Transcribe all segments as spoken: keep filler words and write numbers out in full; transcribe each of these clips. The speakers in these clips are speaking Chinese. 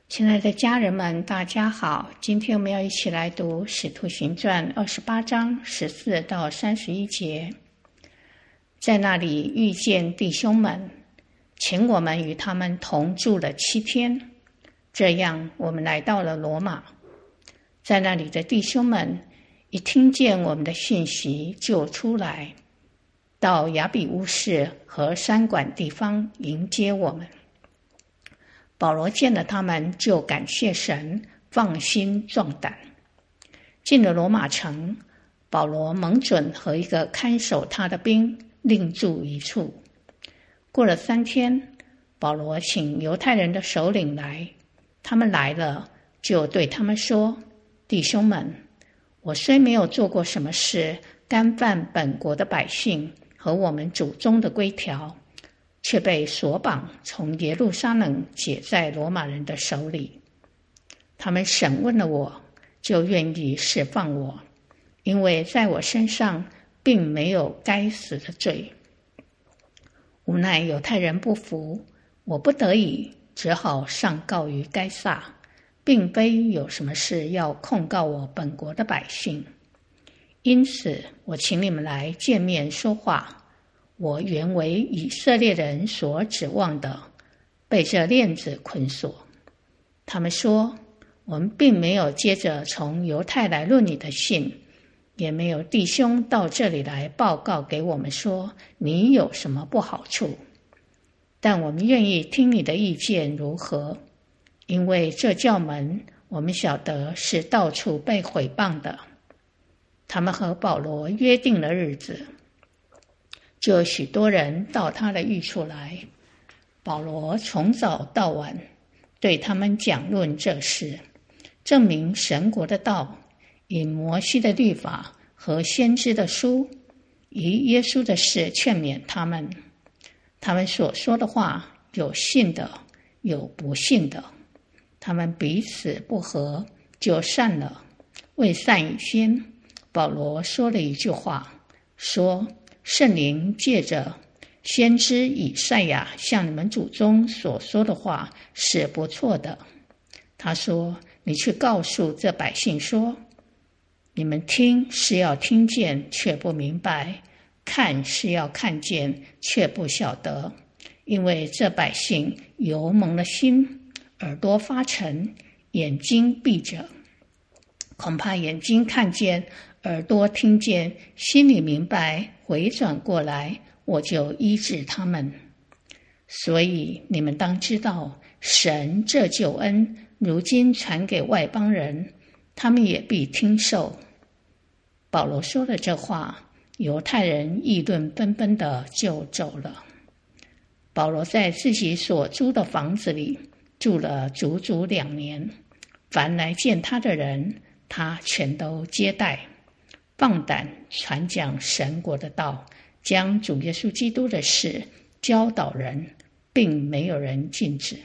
亲爱的家人们，大家好！今天我们要一起来读《使徒行传》二十八章十四到三十一节。在那里遇见弟兄们，请我们与他们同住了七天。这样，我们来到了罗马。在那里的弟兄们一听见我们的信息，就出来，到亚比乌市和山馆地方迎接我们。保罗见了他们，就感谢神，放心壮胆。进了罗马城，保罗蒙准和一个看守他的兵另住一处。过了三天，保罗请犹太人的首领来，他们来了，就对他们说：弟兄们，我虽没有做过什么事干犯本国的百姓和我们祖宗的规条，却被锁绑，从耶路撒冷解在罗马人的手里。他们审问了我，就愿意释放我，因为在我身上并没有该死的罪。无奈犹太人不服，我不得已只好上告于该撒，并非有什么事要控告我本国的百姓。因此我请你们来见面说话。我原为以色列人所指望的，被这链子捆锁。他们说，我们并没有接着从犹太来论你的信，也没有弟兄到这里来报告给我们说你有什么不好处，但我们愿意听你的意见如何，因为这教门我们晓得是到处被毁谤的。他们和保罗约定了日子，就有许多人到他的寓处来。保罗从早到晚对他们讲论这事，证明神国的道，以摩西的律法和先知的书，以耶稣的事劝勉他们。他们所说的话，有信的，有不信的。他们彼此不和，就散了。未散以先，保罗说了一句话，说：圣灵借着先知以赛亚向你们祖宗所说的话是不错的。他说：你去告诉这百姓说，你们听是要听见，却不明白；看是要看见，却不晓得。因为这百姓油蒙了心，耳朵发沉，眼睛闭着，恐怕眼睛看见，耳朵听见，心里明白，回转过来，我就医治他们。所以你们当知道，神这救恩如今传给外邦人，他们也必听受。保罗说了这话，犹太人议论纷纷的就走了。保罗在自己所租的房子里住了足足两年，凡来见他的人，他全都接待，放胆传讲神国的道，将主耶稣基督的事教导人，并没有人禁止。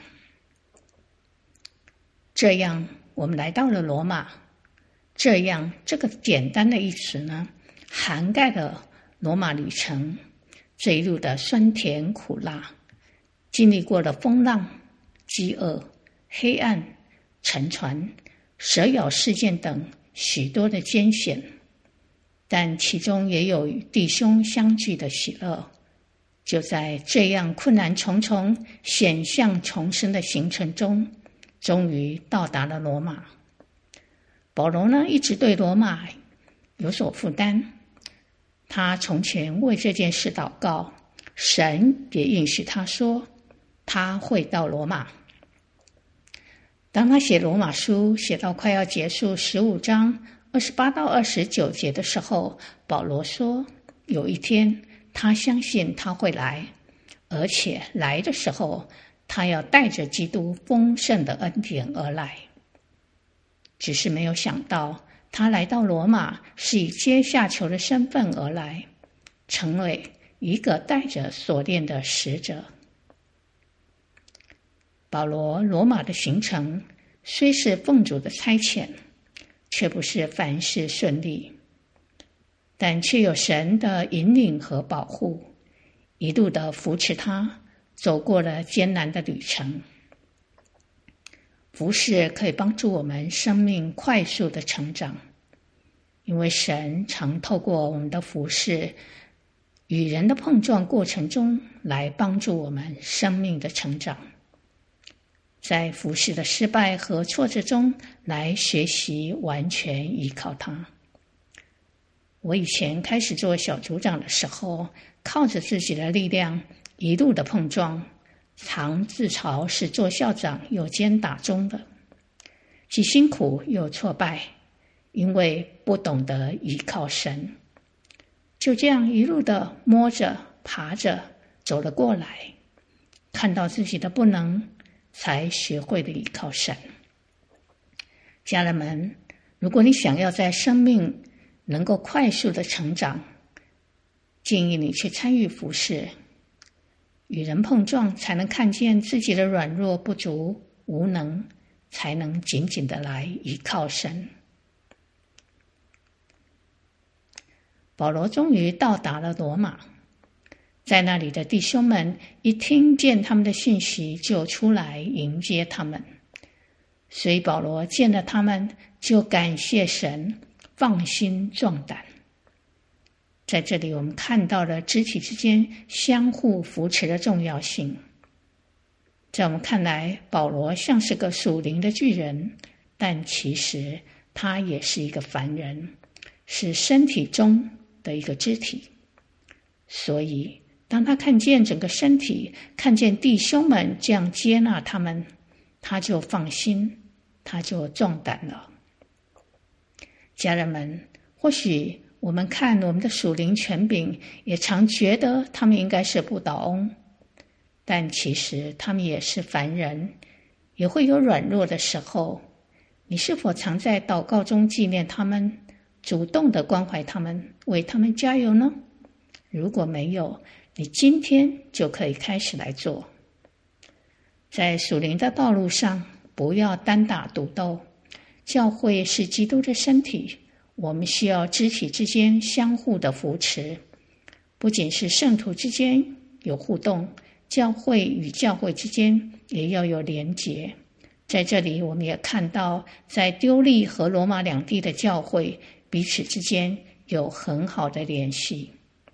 这样我们来到了罗马。这样这个简单的一词呢，涵盖了罗马旅程这一路的酸甜苦辣，经历过了风浪、饥饿、黑暗、沉船、蛇咬事件等许多的艰险，但其中也有与弟兄相聚的喜乐。就在这样困难重重、险象丛生的行程中，终于到达了罗马。保罗呢，一直对罗马有所负担。他从前为这件事祷告，神也允许他说他会到罗马。当他写罗马书写到快要结束十五章二十八到二十九节的时候，保罗说有一天他相信他会来，而且来的时候他要带着基督丰盛的恩典而来。只是没有想到，他来到罗马是以阶下囚的身份而来，成为一个带着锁链的使者。保罗罗马的行程虽是奉主的差遣，却不是凡事顺利，但却有神的引领和保护，一路的扶持他走过了艰难的旅程。 服事可以帮助我们生命快速的成长，因为神常透过我们的服事与人的碰撞过程中来帮助我们生命的成长，在服事的失败和挫折中来学习完全依靠他。我以前开始做小组长的时候，靠着自己的力量一路的碰撞，常自嘲是做校长有肩打钟的，既辛苦又挫败，因为不懂得依靠神。就这样一路的摸着爬着走了过来，看到自己的不能，才学会了依靠神。家人们，如果你想要在生命能够快速的成长，建议你去参与服事，与人碰撞，才能看见自己的软弱不足无能，才能紧紧的来依靠神。保罗终于到达了罗马，在那里的弟兄们一听见他们的信息，就出来迎接他们。所以保罗见了他们，就感谢神，放心壮胆。在这里我们看到了肢体之间相互扶持的重要性。在我们看来，保罗像是个属灵的巨人，但其实他也是一个凡人，是身体中的一个肢体。所以当他看见整个身体，看见弟兄们这样接纳他们，他就放心，他就壮胆了。家人们，或许我们看我们的属灵权柄，也常觉得他们应该是不倒翁，但其实他们也是凡人，也会有软弱的时候。你是否常在祷告中纪念他们，主动的关怀他们，为他们加油呢？如果没有，你今天就可以开始来做。在属灵的道路上，不要单打独斗。教会是基督的身体，我们需要肢体之间相互的扶持，不仅是圣徒之间有互动，教会与教会之间也要有连结。在这里我们也看到，在丢利和罗马两地的教会彼此之间有很好的联系。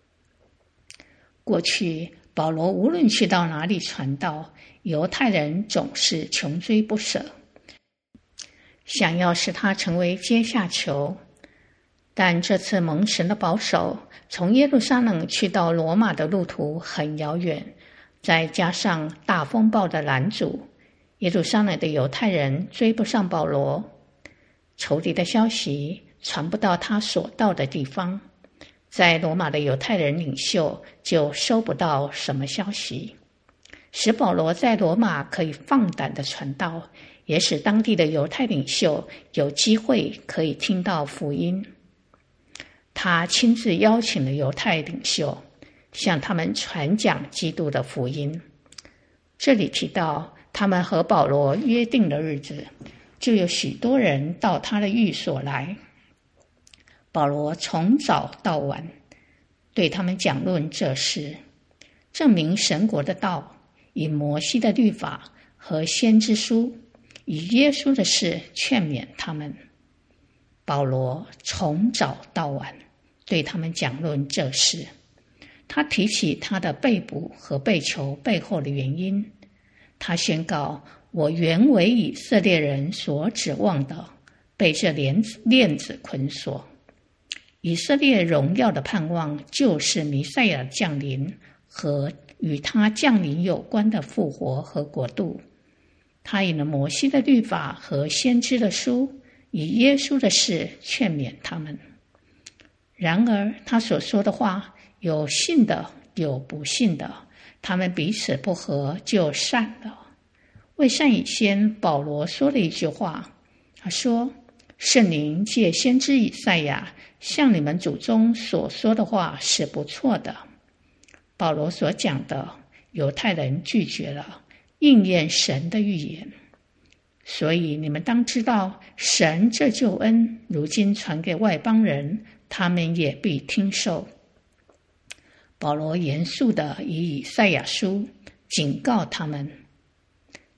过去保罗无论去到哪里传道，犹太人总是穷追不舍，想要使他成为阶下囚。但这次蒙神的保守，从耶路撒冷去到罗马的路途很遥远，再加上大风暴的拦阻，耶路撒冷的犹太人追不上保罗，仇敌的消息传不到他所到的地方，在罗马的犹太人领袖就收不到什么消息，使保罗在罗马可以放胆的传道，也使当地的犹太领袖有机会可以听到福音。他亲自邀请了犹太领袖，向他们传讲基督的福音。这里提到他们和保罗约定的日子，就有许多人到他的寓所来。保罗从早到晚对他们讲论这事，证明神国的道，以摩西的律法和先知书，以耶稣的事劝勉他们。保罗从早到晚对他们讲论这事，他提起他的被捕和被囚背后的原因。他宣告，我原为以色列人所指望的，被这链子链子捆锁。以色列荣耀的盼望就是弥赛亚降临和与他降临有关的复活和国度。他引了摩西的律法和先知的书，以耶稣的事劝勉他们。然而他所说的话，有信的有不信的，他们彼此不和，就散了。未散以先，保罗说了一句话，他说，圣灵借先知以赛亚向你们祖宗所说的话是不错的。保罗所讲的，犹太人拒绝了，应验神的预言。所以你们当知道，神这救恩如今传给外邦人，他们也必听受。保罗严肃地以以赛亚书警告他们。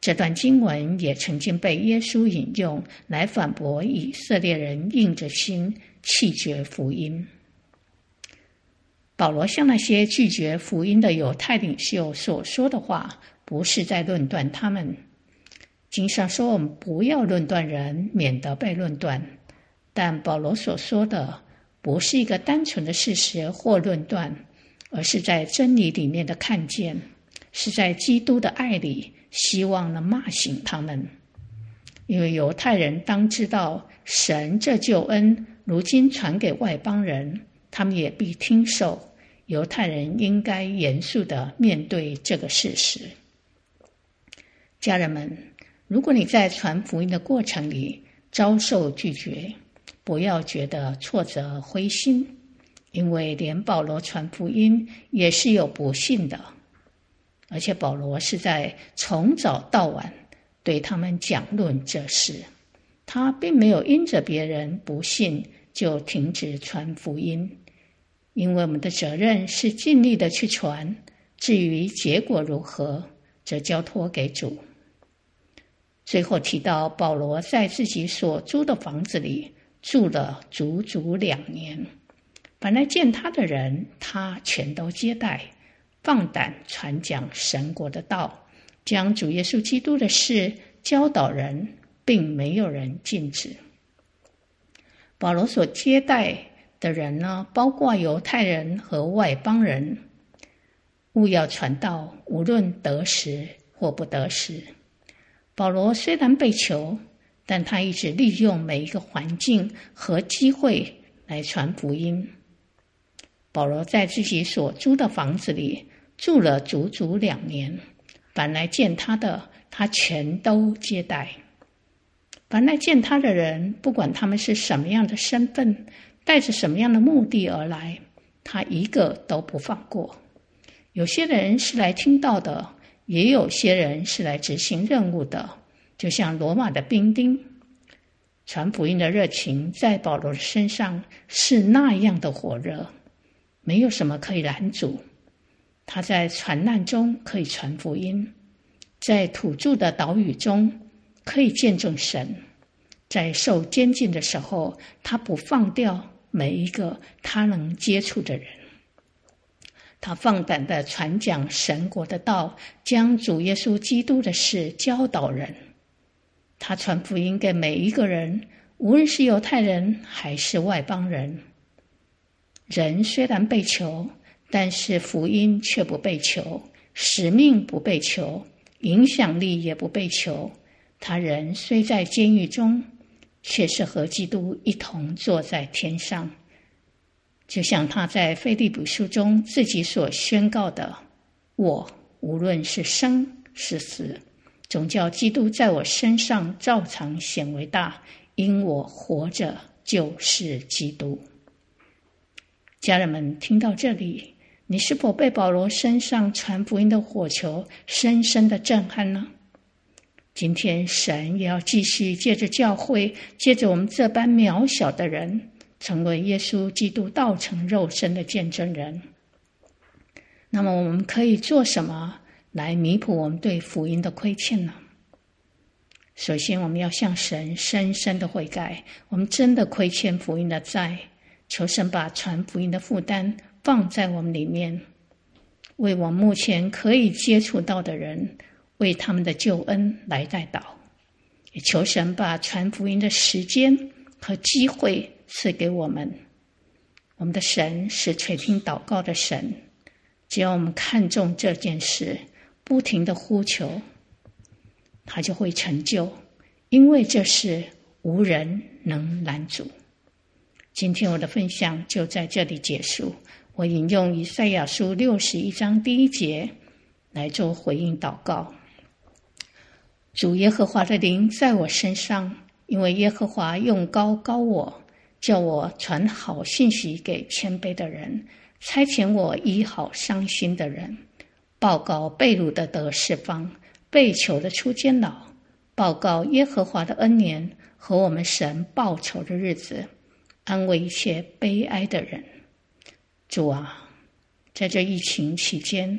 这段经文也曾经被耶稣引用来反驳以色列人硬着心弃绝福音。保罗向那些拒绝福音的犹太领袖所说的话，不是在论断他们。经上说我们不要论断人，免得被论断。但保罗所说的不是一个单纯的事实或论断，而是在真理里面的看见，是在基督的爱里希望能骂醒他们。因为犹太人当知道，神这救恩如今传给外邦人，他们也必听受。犹太人应该严肃地面对这个事实。家人们，如果你在传福音的过程里遭受拒绝，不要觉得挫折灰心，因为连保罗传福音也是有不信的，而且保罗是在从早到晚对他们讲论这事，他并没有因着别人不信就停止传福音。因为我们的责任是尽力的去传，至于结果如何，则交托给主。最后提到保罗在自己所租的房子里住了足足两年，本来见他的人，他全都接待，放胆传讲神国的道，将主耶稣基督的事教导人，并没有人禁止。保罗所接待的人呢，包括犹太人和外邦人，务要传道，无论得时或不得时。保罗虽然被囚，但他一直利用每一个环境和机会来传福音。保罗在自己所租的房子里住了足足两年，凡来见他的，他全都接待。凡来见他的人，不管他们是什么样的身份，带着什么样的目的而来，他一个都不放过。有些人是来听道的，也有些人是来执行任务的，就像罗马的兵丁。传福音的热情在保罗的身上是那样的火热，没有什么可以拦阻。他在船难中可以传福音，在土著的岛屿中可以见证神，在受监禁的时候，他不放掉每一个他能接触的人。他放胆地传讲神国的道，将主耶稣基督的事教导人。他传福音给每一个人，无论是犹太人还是外邦人。人虽然被囚，但是福音却不被囚，使命不被囚，影响力也不被囚。他人虽在监狱中，却是和基督一同坐在天上。就像他在腓立比书中自己所宣告的，我无论是生是死，总叫基督在我身上照常显为大，因我活着就是基督。家人们，听到这里，你是否被保罗身上传福音的火球深深的震撼呢？今天神也要继续借着教会，借着我们这般渺小的人，成为耶稣基督道成肉身的见证人。那么我们可以做什么来弥补我们对福音的亏欠呢？首先，我们要向神深深的悔改，我们真的亏欠福音的债，求神把传福音的负担放在我们里面，为我们目前可以接触到的人，为他们的救恩来代祷，也求神把传福音的时间和机会赐给我们。我们的神是垂听祷告的神，只要我们看重这件事，不停地呼求，他就会成就，因为这事无人能拦阻。今天我的分享就在这里结束，我引用以赛亚书六十一章第一节来做回应祷告。主耶和华的灵在我身上，因为耶和华用膏膏我，叫我传好信息给谦卑的人，差遣我医好伤心的人，报告被掳的得释放，被囚的出监牢，报告耶和华的恩年和我们神报仇的日子，安慰一切悲哀的人。主啊，在这疫情期间，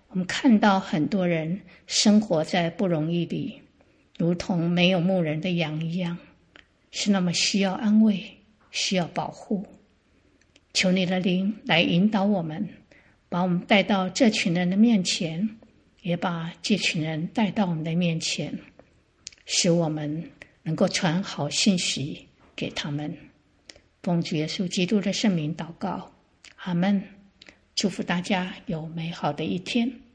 我们看到很多人生活在不容易里，如同没有牧人的羊一样，是那么需要安慰，需要保护。求你的灵来引导我们，把我们带到这群人的面前，也把这群人带到我们的面前，使我们能够传好信息给他们。奉主耶稣基督的圣名祷告，阿们。祝福大家有美好的一天。